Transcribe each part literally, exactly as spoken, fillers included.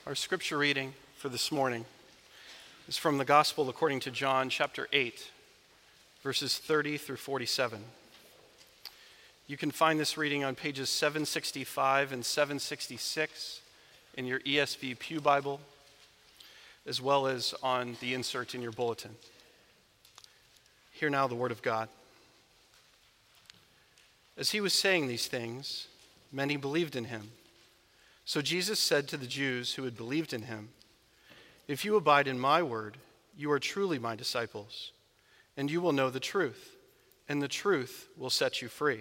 Our scripture reading for this morning is from the Gospel according to John, chapter eight, verses thirty through forty-seven. You can find this reading on pages seven sixty-five and seven sixty-six in your E S V Pew Bible, as well as on the insert in your bulletin. Hear now the word of God. As he was saying these things, many believed in him. So Jesus said to the Jews who had believed in him, "If you abide in my word, you are truly my disciples, and you will know the truth, and the truth will set you free."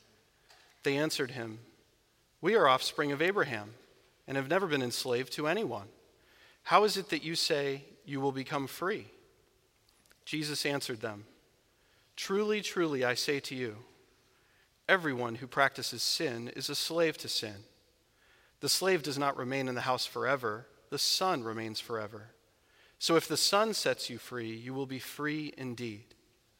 They answered him, "We are offspring of Abraham, and have never been enslaved to anyone. How is it that you say you will become free?" Jesus answered them, "Truly, truly, I say to you, everyone who practices sin is a slave to sin. The slave does not remain in the house forever, the son remains forever. So if the son sets you free, you will be free indeed.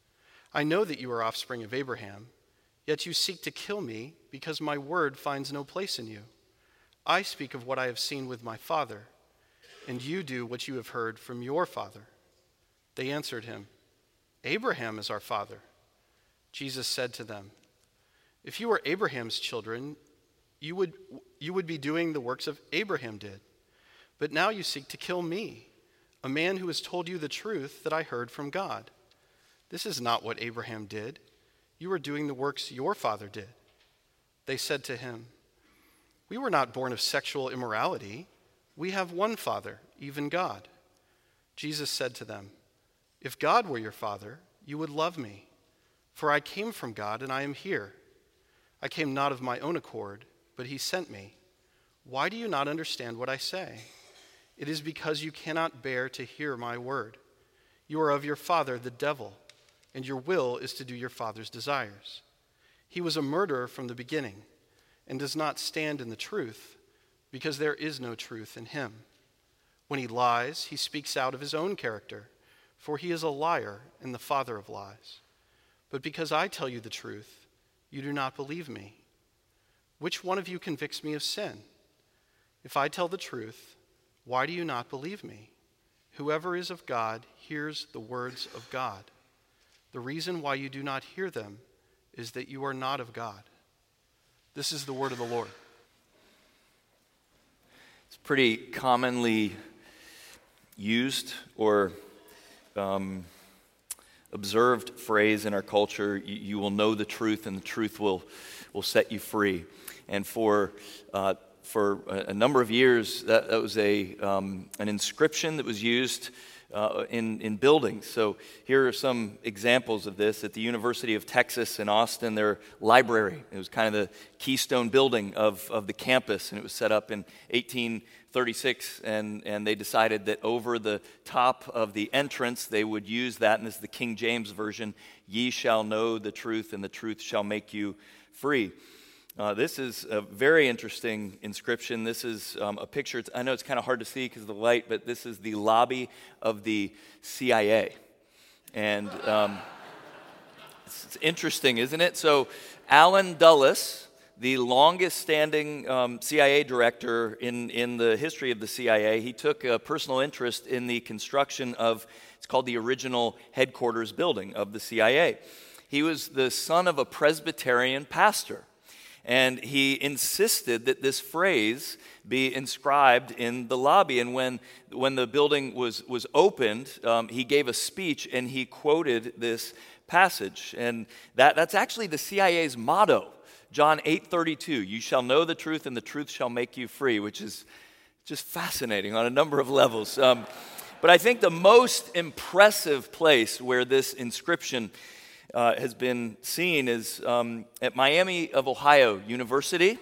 I know that you are offspring of Abraham, yet you seek to kill me because my word finds no place in you. I speak of what I have seen with my father, and you do what you have heard from your father." They answered him, "Abraham is our father." Jesus said to them, "If you were Abraham's children, you would, you would be doing the works of Abraham did. But now you seek to kill me, a man who has told you the truth that I heard from God. This is not what Abraham did. You are doing the works your father did." They said to him, "We were not born of sexual immorality. We have one Father, even God." Jesus said to them, "If God were your father, you would love me, for I came from God and I am here. I came not of my own accord, but he sent me. Why do you not understand what I say? It is because you cannot bear to hear my word. You are of your father, the devil, and your will is to do your father's desires. He was a murderer from the beginning and does not stand in the truth, because there is no truth in him. When he lies, he speaks out of his own character, for he is a liar and the father of lies. But because I tell you the truth, you do not believe me. Which one of you convicts me of sin? If I tell the truth, why do you not believe me? Whoever is of God hears the words of God. The reason why you do not hear them is that you are not of God." This is the word of the Lord. It's pretty commonly used or um, observed phrase in our culture, you, you will know the truth and the truth will, will set you free. And for uh, for a number of years, that, that was a um, an inscription that was used uh, in, in buildings. So here are some examples of this. At the University of Texas in Austin, their library, it was kind of the keystone building of, of the campus, and it was set up in eighteen thirty-six, and, and they decided that over the top of the entrance, they would use that, and this is the King James Version, "Ye shall know the truth, and the truth shall make you free." Uh, this is a very interesting inscription. This is um, a picture. It's, I know it's kind of hard to see because of the light, but this is the lobby of the C I A. And um, it's, it's interesting, isn't it? So Allen Dulles, the longest-standing um, C I A director in, in the history of the C I A, he took a personal interest in the construction of, it's called the original headquarters building of the C I A. He was the son of a Presbyterian pastor. And he insisted that this phrase be inscribed in the lobby. And when, when the building was, was opened, um, he gave a speech and he quoted this passage. And that, that's actually the C I A's motto, John eight thirty-two, "You shall know the truth and the truth shall make you free," which is just fascinating on a number of levels. Um, but I think the most impressive place where this inscription Uh, has been seen is um, at Miami of Ohio University.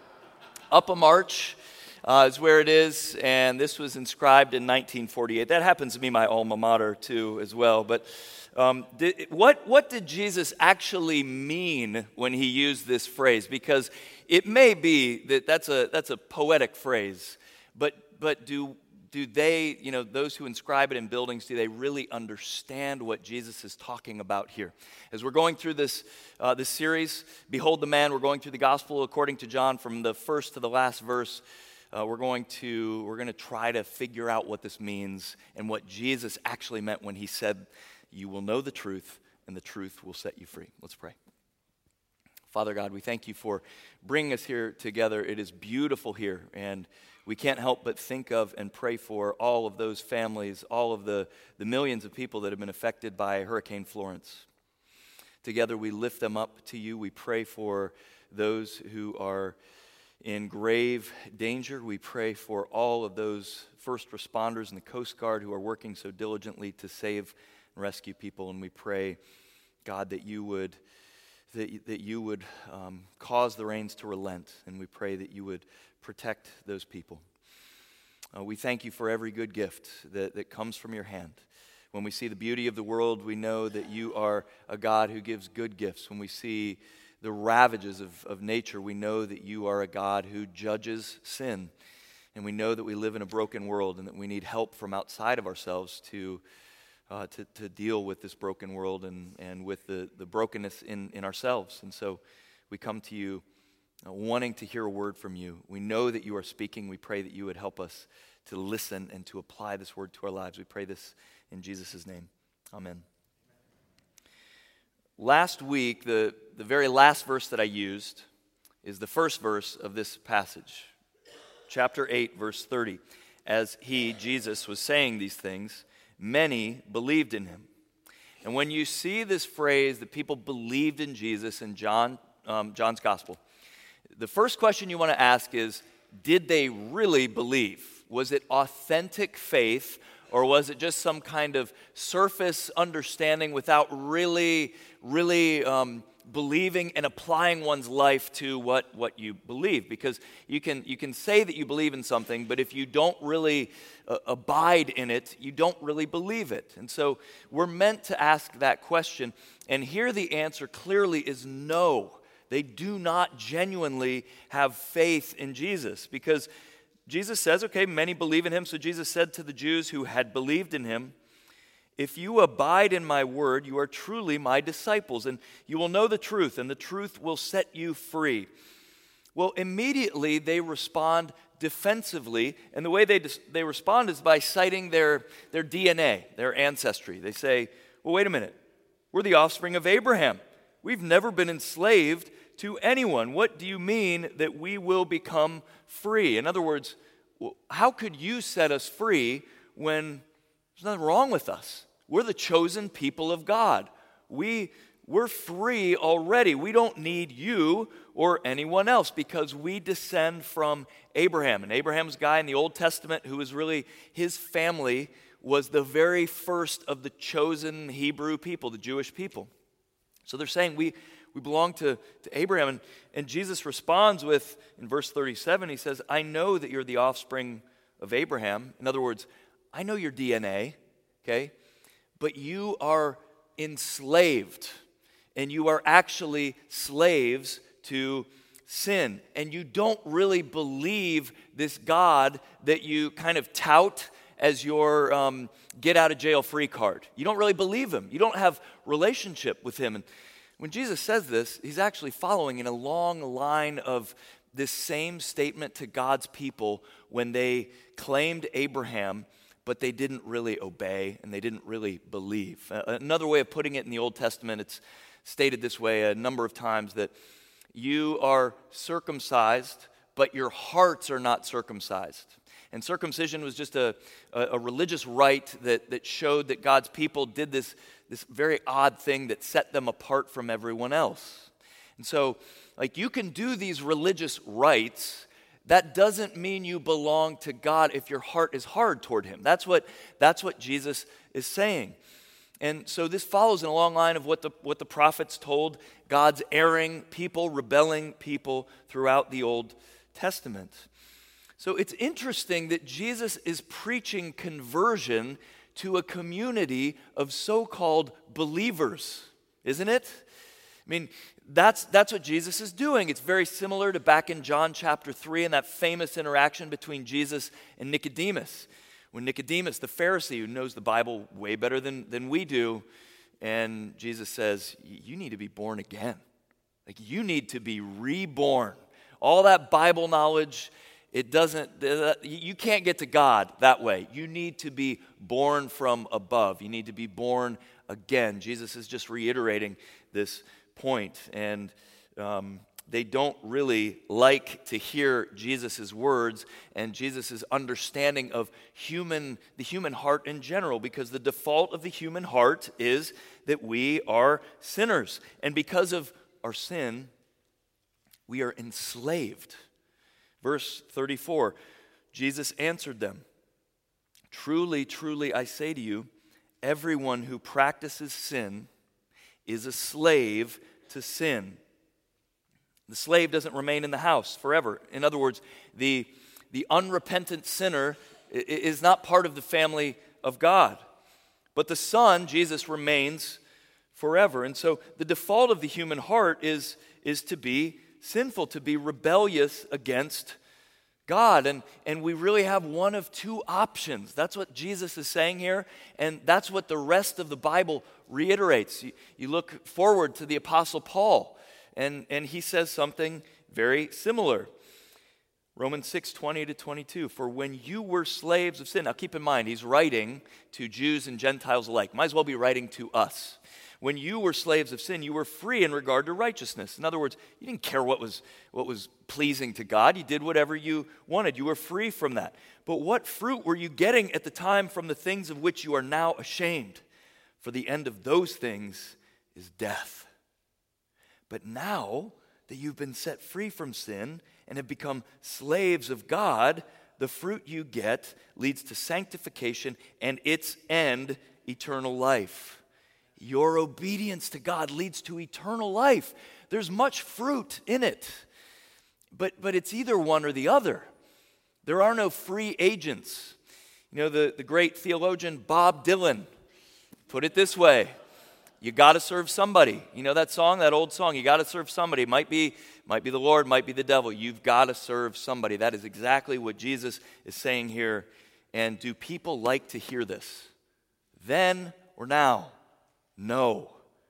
Upper Arch uh, is where it is, and this was inscribed in nineteen forty-eight. That happens to be my alma mater too, as well. But um, did, what what did Jesus actually mean when he used this phrase? Because it may be that that's a that's a poetic phrase, but but do do they, you know, those who inscribe it in buildings, do they really understand what Jesus is talking about here? As we're going through this uh, this series, Behold the Man, we're going through the Gospel according to John from the first to the last verse. uh, we're going to we're going to try to figure out what this means and what Jesus actually meant when he said, "You will know the truth, and the truth will set you free." Let's pray. Father God, we thank you for bringing us here together. It is beautiful here, and we can't help but think of and pray for all of those families, all of the, the millions of people that have been affected by Hurricane Florence. Together we lift them up to you. We pray for those who are in grave danger. We pray for all of those first responders and the Coast Guard who are working so diligently to save and rescue people. And we pray, God, that you would that, that you would um, cause the rains to relent. And we pray that you would protect those people. Uh, we thank you for every good gift that, that comes from your hand. When we see the beauty of the world, we know that you are a God who gives good gifts. When we see the ravages of, of nature, we know that you are a God who judges sin. And we know that we live in a broken world and that we need help from outside of ourselves to uh, to, to deal with this broken world and, and with the, the brokenness in, in ourselves. And so we come to you uh, wanting to hear a word from you. We know that you are speaking. We pray that you would help us to listen and to apply this word to our lives. We pray this in Jesus' name. Amen. Last week, the, the very last verse that I used is the first verse of this passage. Chapter eight, verse thirty. As he, Jesus, was saying these things, many believed in him. And when you see this phrase that people believed in Jesus in John, um, John's gospel, the first question you want to ask is, did they really believe? Was it authentic faith, or was it just some kind of surface understanding without really, really um, believing and applying one's life to what, what you believe? Because you can, you can say that you believe in something, but if you don't really uh, abide in it, you don't really believe it. And so we're meant to ask that question. And here the answer clearly is no. They do not genuinely have faith in Jesus, because Jesus says, okay, many believe in him. So Jesus said to the Jews who had believed in him, "If you abide in my word, you are truly my disciples, and you will know the truth, and the truth will set you free." Well, immediately they respond defensively, and the way they they respond is by citing their, their D N A, their ancestry. They say, well, wait a minute. We're the offspring of Abraham. We've never been enslaved to anyone. What do you mean that we will become free? In other words, how could you set us free when there's nothing wrong with us? We're the chosen people of God. We, we're free already. We don't need you or anyone else because we descend from Abraham. And Abraham's guy in the Old Testament who was really his family was the very first of the chosen Hebrew people, the Jewish people. So they're saying we We belong to, to Abraham. And, and Jesus responds with, in verse thirty-seven, he says, "I know that you're the offspring of Abraham." In other words, I know your D N A, okay? But you are enslaved. And you are actually slaves to sin. And you don't really believe this God that you kind of tout as your um, get-out-of-jail-free card. You don't really believe him. You don't have relationship with him. And when Jesus says this, he's actually following in a long line of this same statement to God's people when they claimed Abraham, but they didn't really obey and they didn't really believe. Uh, another way of putting it in the Old Testament, it's stated this way a number of times, that you are circumcised, but your hearts are not circumcised. And circumcision was just a, a, a religious rite that, that showed that God's people did this, this very odd thing that set them apart from everyone else. And so, like, you can do these religious rites. That doesn't mean you belong to God if your heart is hard toward him. That's what, that's what Jesus is saying. And so this follows in a long line of what the, what the prophets told God's erring people, rebelling people throughout the Old Testament. So it's interesting that Jesus is preaching conversion to a community of so-called believers, isn't it? I mean, that's, that's what Jesus is doing. It's very similar to back in John chapter three and that famous interaction between Jesus and Nicodemus. When Nicodemus, the Pharisee who knows the Bible way better than, than we do, and Jesus says, you need to be born again. Like, you need to be reborn. All that Bible knowledge, It doesn't, you can't get to God that way. You need to be born from above. You need to be born again. Jesus is just reiterating this point. And um, they don't really like to hear Jesus' words and Jesus' understanding of human, the human heart in general, because the default of the human heart is that we are sinners. And because of our sin, we are enslaved. Verse thirty-four, Jesus answered them, "Truly, truly, I say to you, everyone who practices sin is a slave to sin." The slave doesn't remain in the house forever. In other words, the, the unrepentant sinner is not part of the family of God. But the Son, Jesus, remains forever. And so the default of the human heart is, is to be sinful, to be rebellious against God. And, and we really have one of two options. That's what Jesus is saying here, and that's what the rest of the Bible reiterates. You, you look forward to the Apostle Paul, and, and he says something very similar. Romans six, twenty to twenty-two, "For when you were slaves of sin," now keep in mind, he's writing to Jews and Gentiles alike. Might as well be writing to us. "When you were slaves of sin, you were free in regard to righteousness." In other words, you didn't care what was, what was pleasing to God. You did whatever you wanted. You were free from that. "But what fruit were you getting at the time from the things of which you are now ashamed? For the end of those things is death. But now that you've been set free from sin and have become slaves of God, the fruit you get leads to sanctification and its end, eternal life." Your obedience to God leads to eternal life. There's much fruit in it, but, but it's either one or the other. There are no free agents. You know, the, the great theologian Bob Dylan put it this way: you got to serve somebody. You know that song, that old song, you got to serve somebody. It might be, might be the Lord, might be the devil. You've got to serve somebody. That is exactly what Jesus is saying here. And do people like to hear this? Then or now? No.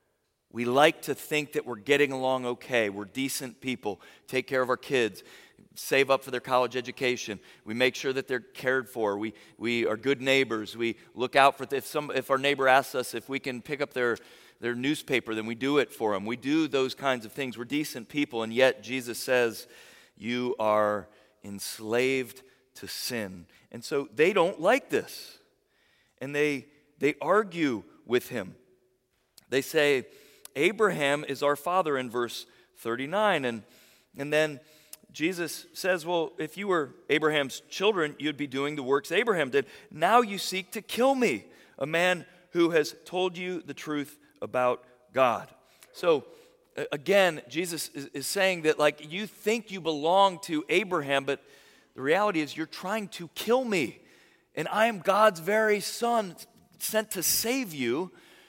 We like to think that we're getting along okay. We're decent people. Take care of our kids. Save up for their college education. We make sure that they're cared for. We we are good neighbors. We look out for if some if our neighbor asks us if we can pick up their their newspaper, then we do it for them. We do those kinds of things. We're decent people, and yet Jesus says you are enslaved to sin. And so they don't like this. And they they argue with him. They say, "Abraham is our father," in verse thirty-nine. And, and then Jesus says, "Well, if you were Abraham's children, you'd be doing the works Abraham did. Now you seek to kill me, a man who has told you the truth about God." So again, Jesus is, is saying that, like, you think you belong to Abraham, but the reality is you're trying to kill me. And I am God's very son sent to save you.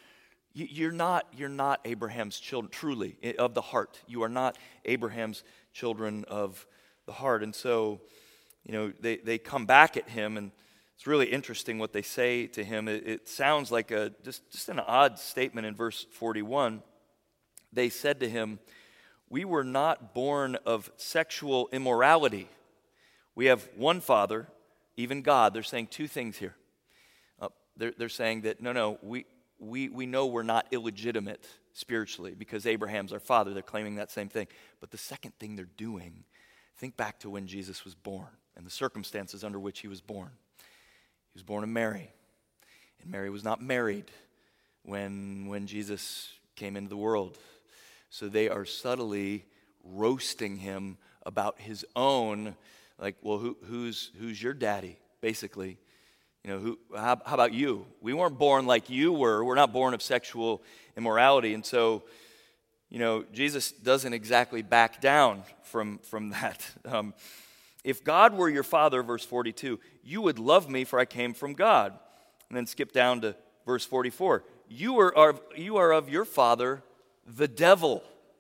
You're not, you're not Abraham's children, truly, of the heart. You are not Abraham's children of the heart. And so, you know, they, they come back at him, and it's really interesting what they say to him. It, it sounds like a just, just an odd statement in verse forty-one. They said to him, "We were not born of sexual immorality. We have one Father, even God." They're saying two things here. Uh, they're, they're saying that, no, no, we... We we know we're not illegitimate spiritually because Abraham's our father. They're claiming that same thing. But the second thing they're doing, think back to when Jesus was born and the circumstances under which he was born. He was born of Mary. And Mary was not married when, when Jesus came into the world. So they are subtly roasting him about his own, like, well, who, who's who's your daddy, basically. You know, who? How, how about you? We weren't born like you were. We're not born of sexual immorality. And so, you know, Jesus doesn't exactly back down from, from that. Um, if God were your father, verse forty-two, you would love me, for I came from God. And then skip down to verse forty-four. You are, are, you are of your father, the devil.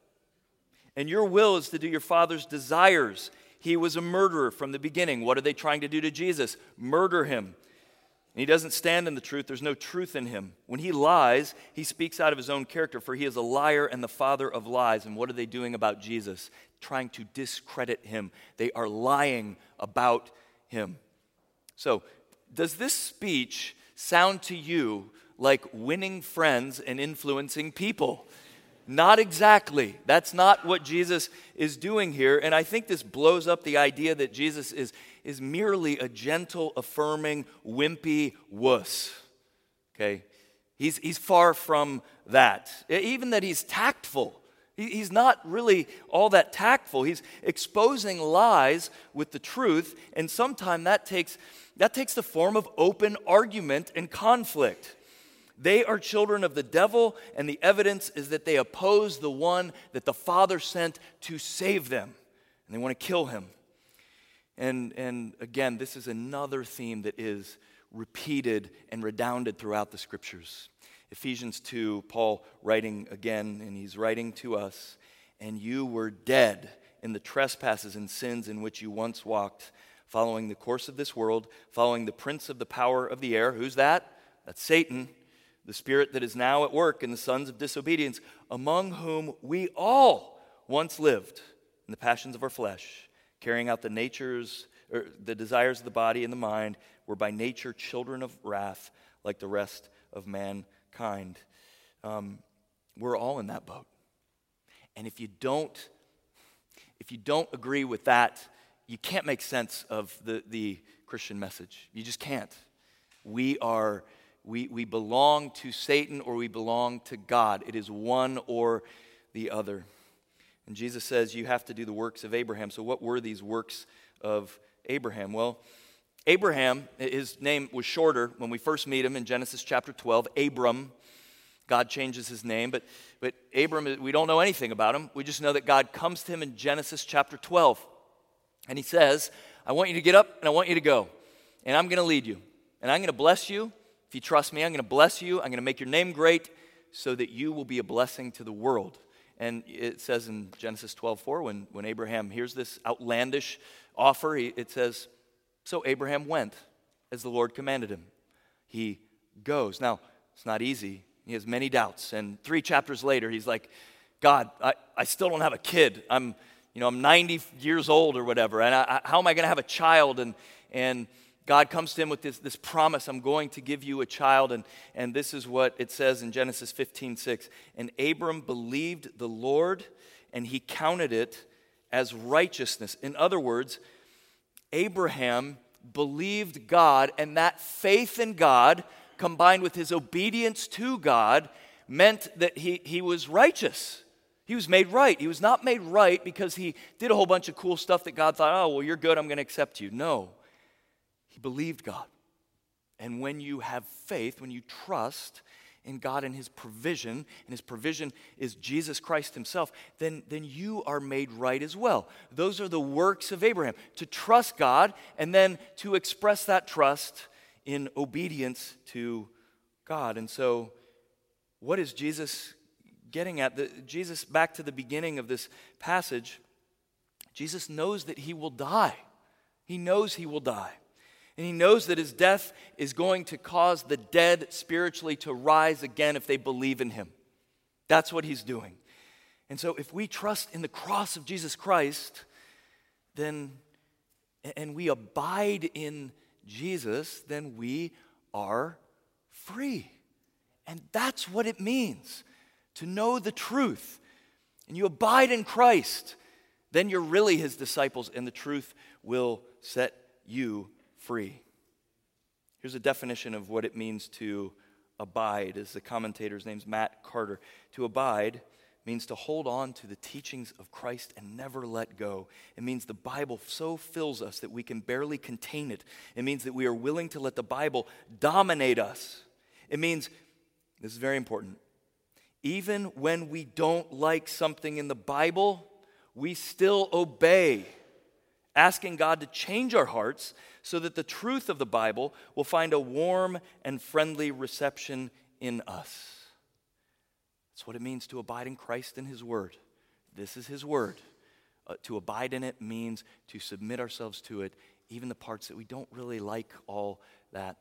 And your will is to do your father's desires. He was a murderer from the beginning. What are they trying to do to Jesus? Murder him. And he doesn't stand in the truth. There's no truth in him. When he lies, he speaks out of his own character, for he is a liar and the father of lies. And what are they doing about Jesus? Trying to discredit him. They are lying about him. So, does this speech sound to you like winning friends and influencing people? Not exactly. That's not what Jesus is doing here. And I think this blows up the idea that Jesus is, is merely a gentle, affirming, wimpy wuss. Okay? He's, he's far from that. Even that he's tactful. He, he's not really all that tactful. He's exposing lies with the truth, and sometimes that takes, that takes the form of open argument and conflict. They are children of the devil, and the evidence is that they oppose the one that the Father sent to save them. And they want to kill him. And, and again, this is another theme that is repeated and redounded throughout the Scriptures. Ephesians two, Paul writing again, and he's writing to us, "And you were dead in the trespasses and sins in which you once walked, following the course of this world, following the prince of the power of the air." Who's that? That's Satan. "The spirit that is now at work in the sons of disobedience, among whom we all once lived in the passions of our flesh, carrying out the natures, or the desires of the body and the mind, were by nature children of wrath, like the rest of mankind." Um, we're all in that boat. And if you don't, if you don't agree with that, you can't make sense of the, the Christian message. You just can't. We are We, we belong to Satan or we belong to God. It is one or the other. And Jesus says you have to do the works of Abraham. So what were these works of Abraham? Well, Abraham, his name was shorter when we first meet him in Genesis chapter twelve. Abram. God changes his name. But, but Abram, we don't know anything about him. We just know that God comes to him in Genesis chapter twelve. And he says, "I want you to get up and I want you to go. And I'm going to lead you. And I'm going to bless you. If you trust me, I'm going to bless you. I'm going to make your name great so that you will be a blessing to the world." And it says in Genesis twelve four, when, when Abraham hears this outlandish offer, he, it says, "So Abraham went as the Lord commanded him." He goes. Now, it's not easy. He has many doubts. And three chapters later, he's like, "God, I, I still don't have a kid. I'm, you know, I'm ninety years old or whatever. And I, I, how am I going to have a child?" And, and God comes to him with this, this promise, "I'm going to give you a child." And, and this is what it says in Genesis fifteen six. "And Abram believed the Lord, and he counted it as righteousness." In other words, Abraham believed God, and that faith in God, combined with his obedience to God, meant that he, he was righteous. He was made right. He was not made right because he did a whole bunch of cool stuff that God thought, "Oh, well, you're good, I'm going to accept you." No. He believed God. And when you have faith, when you trust in God and his provision, and his provision is Jesus Christ himself, then, then you are made right as well. Those are the works of Abraham, to trust God and then to express that trust in obedience to God. And so, what is Jesus getting at? The, Jesus, back to the beginning of this passage, Jesus knows that he will die. He knows he will die. And he knows that his death is going to cause the dead spiritually to rise again if they believe in him. That's what he's doing. And so if we trust in the cross of Jesus Christ, then, and we abide in Jesus, then we are free. And that's what it means to know the truth. And you abide in Christ, then you're really his disciples, and the truth will set you free. Here's a definition of what it means to abide, as the commentator's name's Matt Carter. To abide means to hold on to the teachings of Christ and never let go. It means the Bible so fills us that we can barely contain it. It means that we are willing to let the Bible dominate us. It means, this is very important, even when we don't like something in the Bible, we still obey, asking God to change our hearts so that the truth of the Bible will find a warm and friendly reception in us. That's what it means to abide in Christ and his word. This is his word. Uh, to abide in it means to submit ourselves to it, even the parts that we don't really like all that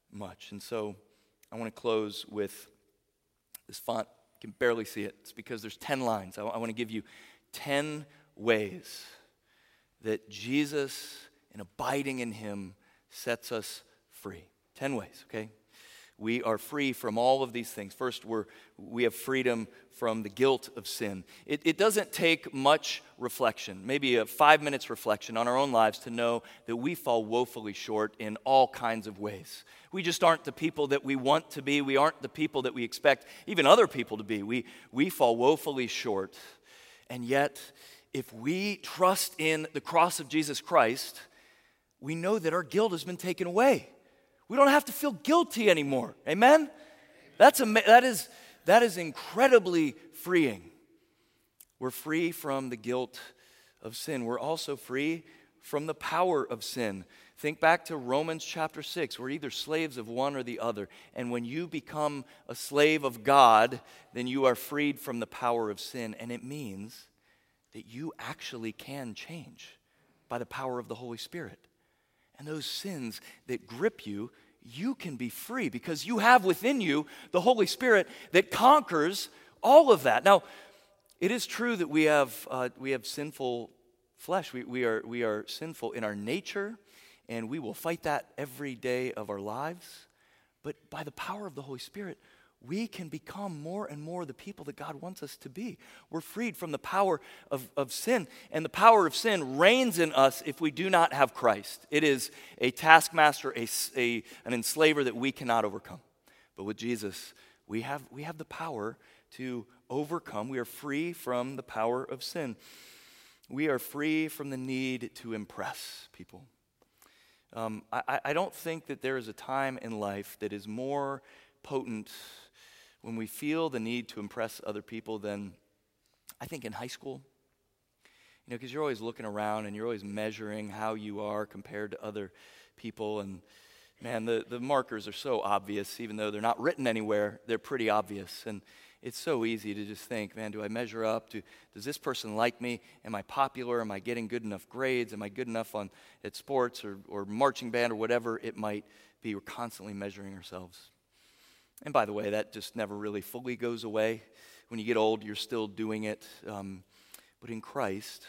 much. And so I want to close with this font. You can barely see it. It's because there's ten lines. I, I want to give you ten ways that Jesus and abiding in him sets us free. Ten ways, okay? We are free from all of these things. First, we're, we have freedom from the guilt of sin. It, it doesn't take much reflection, maybe a five minutes reflection on our own lives to know that we fall woefully short in all kinds of ways. We just aren't the people that we want to be. We aren't the people that we expect even other people to be. We, we fall woefully short. And yet, if we trust in the cross of Jesus Christ, we know that our guilt has been taken away. We don't have to feel guilty anymore. Amen? That's ama- that is, that is incredibly freeing. We're free from the guilt of sin. We're also free from the power of sin. Think back to Romans chapter six. We're either slaves of one or the other. And when you become a slave of God, then you are freed from the power of sin. And it means that you actually can change by the power of the Holy Spirit. And those sins that grip you, you can be free because you have within you the Holy Spirit that conquers all of that. Now, it is true that we have uh, we have sinful flesh. We, we are we are sinful in our nature, and we will fight that every day of our lives. But by the power of the Holy Spirit, we can become more and more the people that God wants us to be. We're freed from the power of, of sin. And the power of sin reigns in us if we do not have Christ. It is a taskmaster, a, a, an enslaver that we cannot overcome. But with Jesus, we have, we have the power to overcome. We are free from the power of sin. We are free from the need to impress people. Um, I, I don't think that there is a time in life that is more potent when we feel the need to impress other people than, I think, in high school. You know, because you're always looking around and you're always measuring how you are compared to other people. And man, the, the markers are so obvious, even though they're not written anywhere, they're pretty obvious. And it's so easy to just think, man, do I measure up? Do, does this person like me? Am I popular? Am I getting good enough grades? Am I good enough on at sports or, or marching band or whatever it might be? We're constantly measuring ourselves. And by the way, that just never really fully goes away. When you get old, you're still doing it. Um, but in Christ,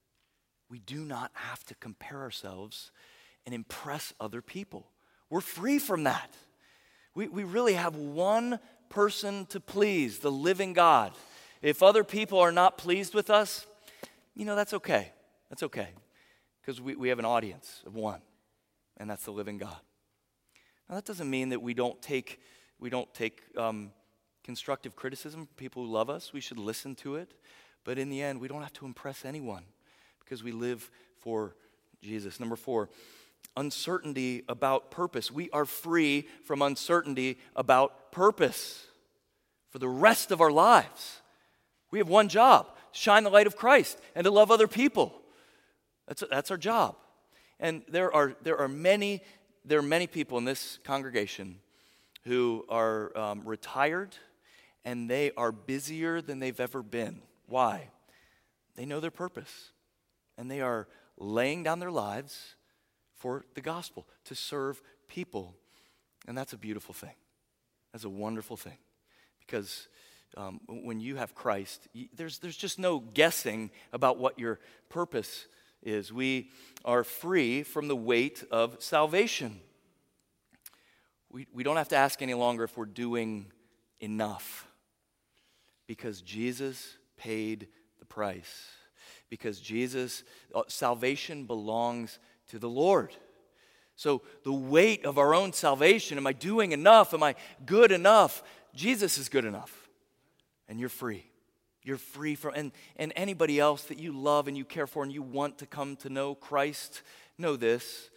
we do not have to compare ourselves and impress other people. We're free from that. We, we really have one person to please, the living God. If other people are not pleased with us, you know, that's okay. That's okay. Because we, we have an audience of one, and that's the living God. Now, that doesn't mean that we don't take We don't take um, constructive criticism from people who love us. We should listen to it. But in the end, we don't have to impress anyone because we live for Jesus. Number four, uncertainty about purpose. We are free from uncertainty about purpose for the rest of our lives. We have one job, to shine the light of Christ and to love other people. That's, that's our job. And there are, there are many, there are many people in this congregation who are um, retired, and they are busier than they've ever been. Why? They know their purpose, and they are laying down their lives for the gospel, to serve people. And that's a beautiful thing. That's a wonderful thing. Because um, when you have Christ, there's, there's just no guessing about what your purpose is. We are free from the weight of salvation. We, we don't have to ask any longer if we're doing enough because Jesus paid the price. Because Jesus, uh, salvation belongs to the Lord. So the weight of our own salvation, am I doing enough? Am I good enough? Jesus is good enough. And you're free. You're free from, and, and anybody else that you love and you care for and you want to come to know Christ, know this.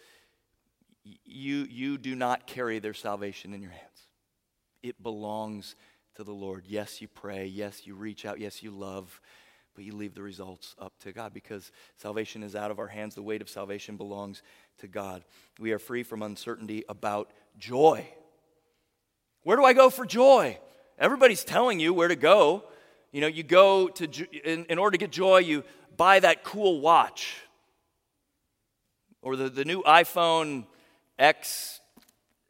You, you do not carry their salvation in your hands. It belongs to the Lord. Yes, you pray. Yes, you reach out. Yes, you love. But you leave the results up to God because salvation is out of our hands. The weight of salvation belongs to God. We are free from uncertainty about joy. Where do I go for joy? Everybody's telling you where to go. You know, you go to, in, in order to get joy, you buy that cool watch. Or the, the new iPhone X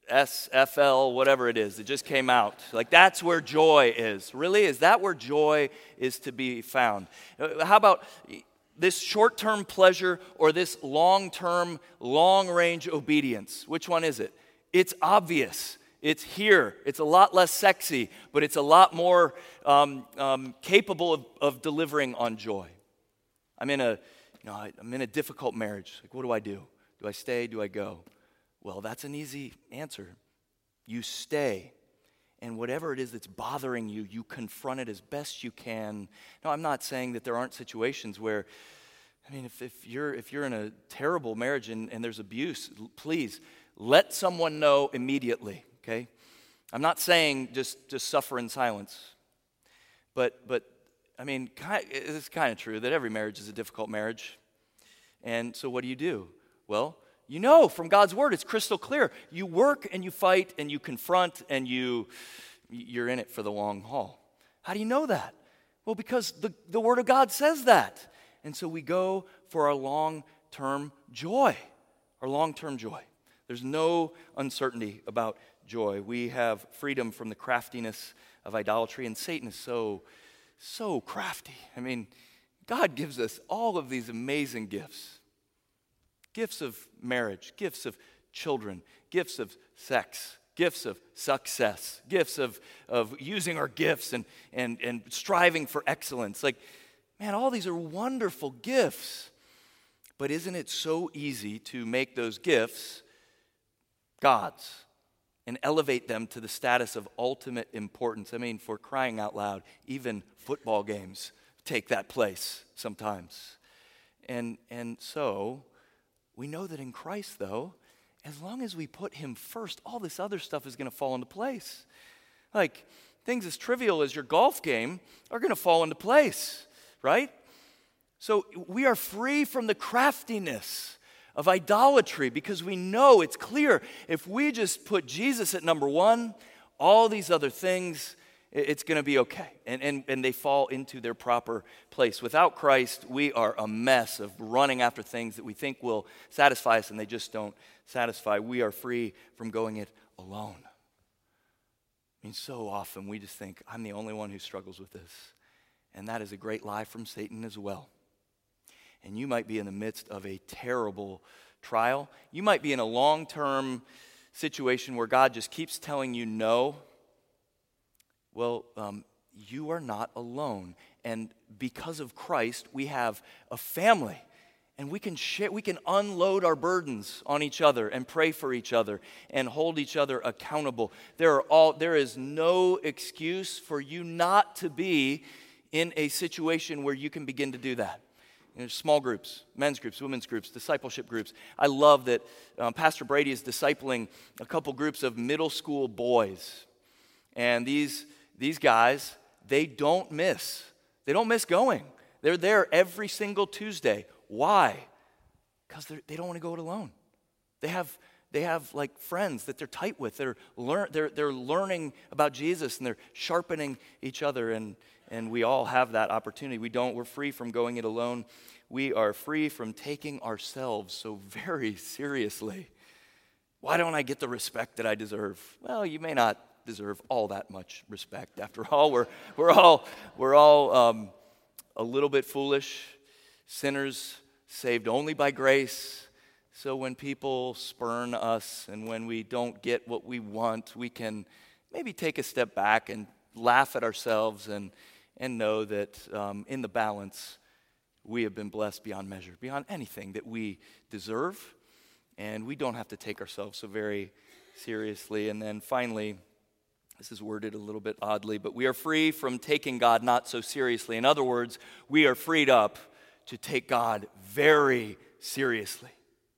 S F L, whatever it is, it just came out. Like, that's where joy is. Really? Is that where joy is to be found? Uh, How about this short-term pleasure or this long-term, long-range obedience? Which one is it? It's obvious. It's here. It's a lot less sexy, but it's a lot more um, um, capable of, of delivering on joy. I'm in a, you know, I- I'm in a difficult marriage. Like, what do I do? Do I stay? Do I go? Well, that's an easy answer. You stay. And whatever it is that's bothering you, you confront it as best you can. Now, I'm not saying that there aren't situations where, I mean, if, if you're if you're in a terrible marriage and, and there's abuse, l- please let someone know immediately, okay? I'm not saying just, just suffer in silence. But, but I mean, ki- it's kind of true that every marriage is a difficult marriage. And so what do you do? Well, you know from God's word, it's crystal clear. You work and you fight and you confront and you, you're in it for the long haul. How do you know that? Well, because the, the word of God says that. And so we go for our long-term joy, our long-term joy. There's no uncertainty about joy. We have freedom from the craftiness of idolatry, and Satan is so, so crafty. I mean, God gives us all of these amazing gifts. Gifts of marriage, gifts of children, gifts of sex, gifts of success, gifts of, of using our gifts and, and, and striving for excellence. Like, man, all these are wonderful gifts. But isn't it so easy to make those gifts God's and elevate them to the status of ultimate importance? I mean, for crying out loud, even football games take that place sometimes. And, and so we know that in Christ, though, as long as we put him first, all this other stuff is going to fall into place. Like, things as trivial as your golf game are going to fall into place, right? So we are free from the craftiness of idolatry because we know it's clear. If we just put Jesus at number one, all these other things, it's going to be okay. And, and, and they fall into their proper place. Without Christ, we are a mess of running after things that we think will satisfy us, and they just don't satisfy. We are free from going it alone. I mean, so often we just think, I'm the only one who struggles with this. And that is a great lie from Satan as well. And you might be in the midst of a terrible trial. You might be in a long-term situation where God just keeps telling you no. Well, um, you are not alone. And because of Christ, we have a family. And we can share, we can unload our burdens on each other and pray for each other and hold each other accountable. There are all there is no excuse for you not to be in a situation where you can begin to do that. There's small groups, men's groups, women's groups, discipleship groups. I love that um, Pastor Brady is discipling a couple groups of middle school boys. And these, these guys, they don't miss. They don't miss going. They're there every single Tuesday. Why? Because they don't want to go it alone. They have, they have like friends that they're tight with. They're, lear- they're, they're learning about Jesus and they're sharpening each other. And And we all have that opportunity. We don't, we're free from going it alone. We are free from taking ourselves so very seriously. Why don't I get the respect that I deserve? Well, you may not deserve all that much respect. After all, we're, we're all, we're all um, a little bit foolish, sinners saved only by grace. So when people spurn us and when we don't get what we want, we can maybe take a step back and laugh at ourselves and and know that um, in the balance, we have been blessed beyond measure, beyond anything that we deserve, and we don't have to take ourselves so very seriously. And then finally, this is worded a little bit oddly, but we are free from taking God not so seriously. In other words, we are freed up to take God very seriously.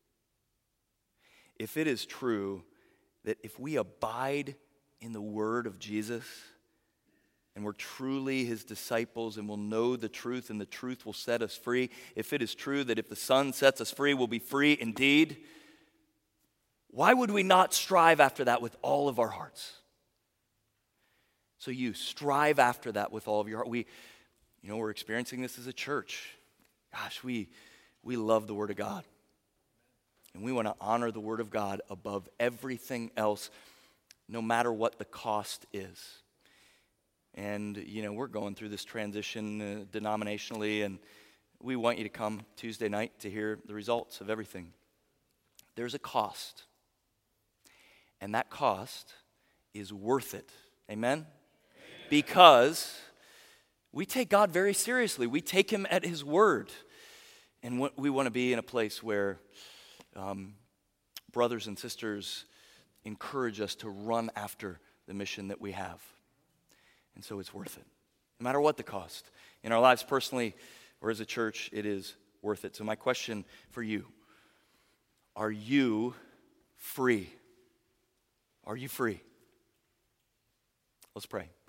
If it is true that if we abide in the word of Jesus, and we're truly his disciples and we'll know the truth and the truth will set us free. If it is true that if the Son sets us free, we'll be free indeed. Why would we not strive after that with all of our hearts? So you strive after that with all of your heart. We, you know, we're experiencing this as a church. Gosh, we, we love the Word of God. And we want to honor the Word of God above everything else, no matter what the cost is. And, you know, we're going through this transition uh, denominationally, and we want you to come Tuesday night to hear the results of everything. There's a cost, and that cost is worth it. Amen? Amen. Because we take God very seriously. We take him at his word. And we want to be in a place where um, brothers and sisters encourage us to run after the mission that we have. And so it's worth it, no matter what the cost. In our lives personally or as a church, it is worth it. So my question for you, are you free? Are you free? Let's pray.